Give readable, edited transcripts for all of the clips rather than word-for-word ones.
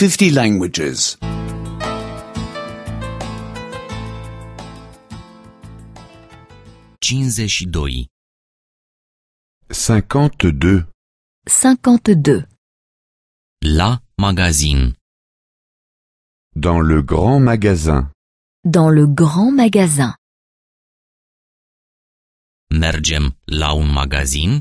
50 languages. 52. 52. 52. La magazin. Dans le grand magasin. Dans le grand magasin. Mergem la un magazin?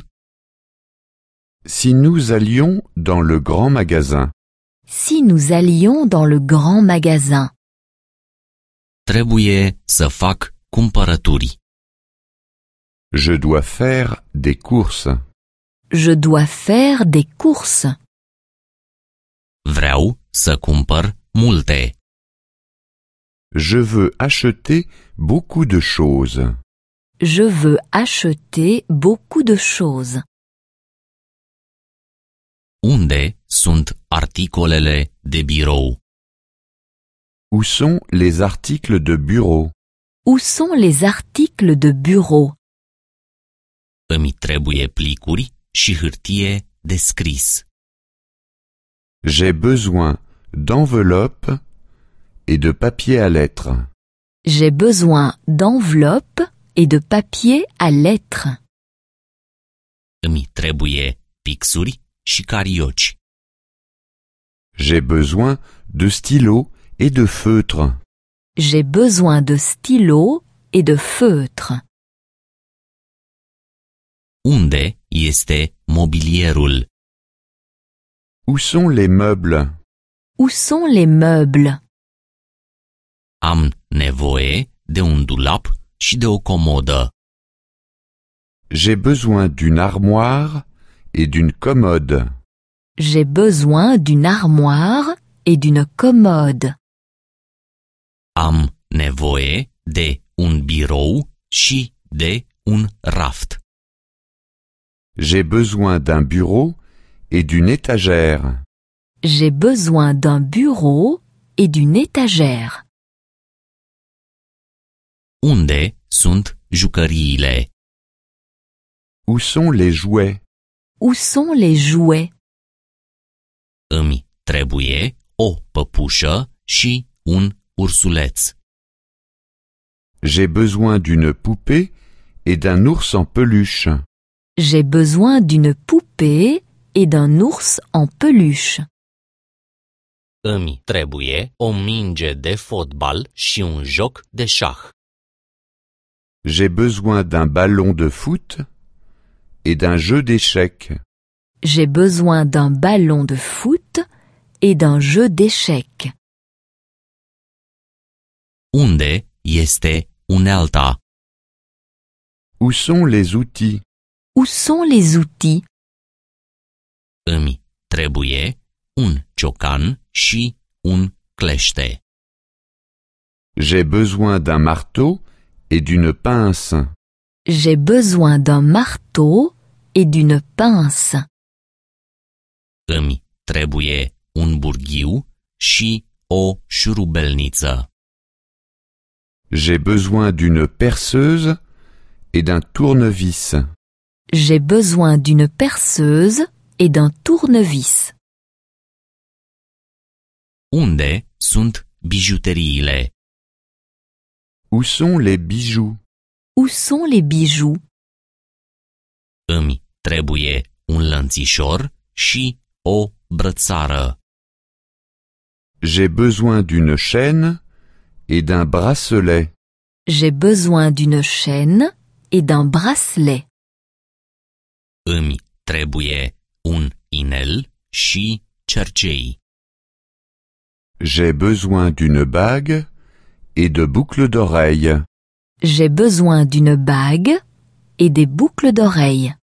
Si nous allions dans le grand magasin. Si nous allions dans le grand magasin. Trebuie să fac cumpărături. Je dois faire des courses. Je dois faire des courses. Vreau să cumpăr multe. Je veux acheter beaucoup de choses. Je veux acheter beaucoup de choses. Unde sunt articolele de birou? Où sont les articles de bureau? Où sont les articles de bureau? Îmi trebuie plicuri și hârtie de scris. J'ai besoin d'enveloppes et de papier à lettres. J'ai besoin d'enveloppes et de papier à lettres. Îmi trebuie pixuri și carioci. J'ai besoin de stylos et de feutres. J'ai besoin de stylos et de feutres. Unde este mobilierul? Où sont les meubles? Où sont les meubles? Am nevoie de un dulap și de o comodă. J'ai besoin d'une armoire et d'une commode. J'ai besoin d'une armoire et d'une commode. Am nevoie de un birou și de un raft. J'ai besoin d'un bureau et d'une étagère. J'ai besoin d'un bureau et d'une étagère. Unde sunt jucăriile? Où sont les jouets? Où sont les jouets? Îmi trebuie o păpușă și un ursuleț. J'ai besoin d'une poupée et d'un ours en peluche. J'ai besoin d'une poupée et d'un ours en peluche. Îmi trebuie o minge de fotbal și un joc de șah. J'ai besoin d'un ballon de foot et d'un jeu d'échecs. J'ai besoin d'un ballon de foot et d'un jeu d'échecs. Unde este unealta? Où sont les outils? Où sont les outils? Îmi trebuie un ciocan și un clește. J'ai besoin d'un marteau et d'une pince. J'ai besoin d'un marteau et d'une pince. Îmi trebuie un burghiu și o șurubelniță. J'ai besoin d'une perceuse et d'un tournevis. J'ai besoin d'une perceuse et d'un tournevis. Unde sunt bijuteriile? Où sont les bijoux? Où sont les bijoux? Îmi trebuie un lănțișor și o brățară. J'ai besoin d'une chaîne et d'un bracelet. J'ai besoin d'une chaîne et d'un bracelet. Îmi trebuie un inel și cercei. J'ai besoin d'une bague et de boucles d'oreilles. J'ai besoin d'une bague et des boucles d'oreilles.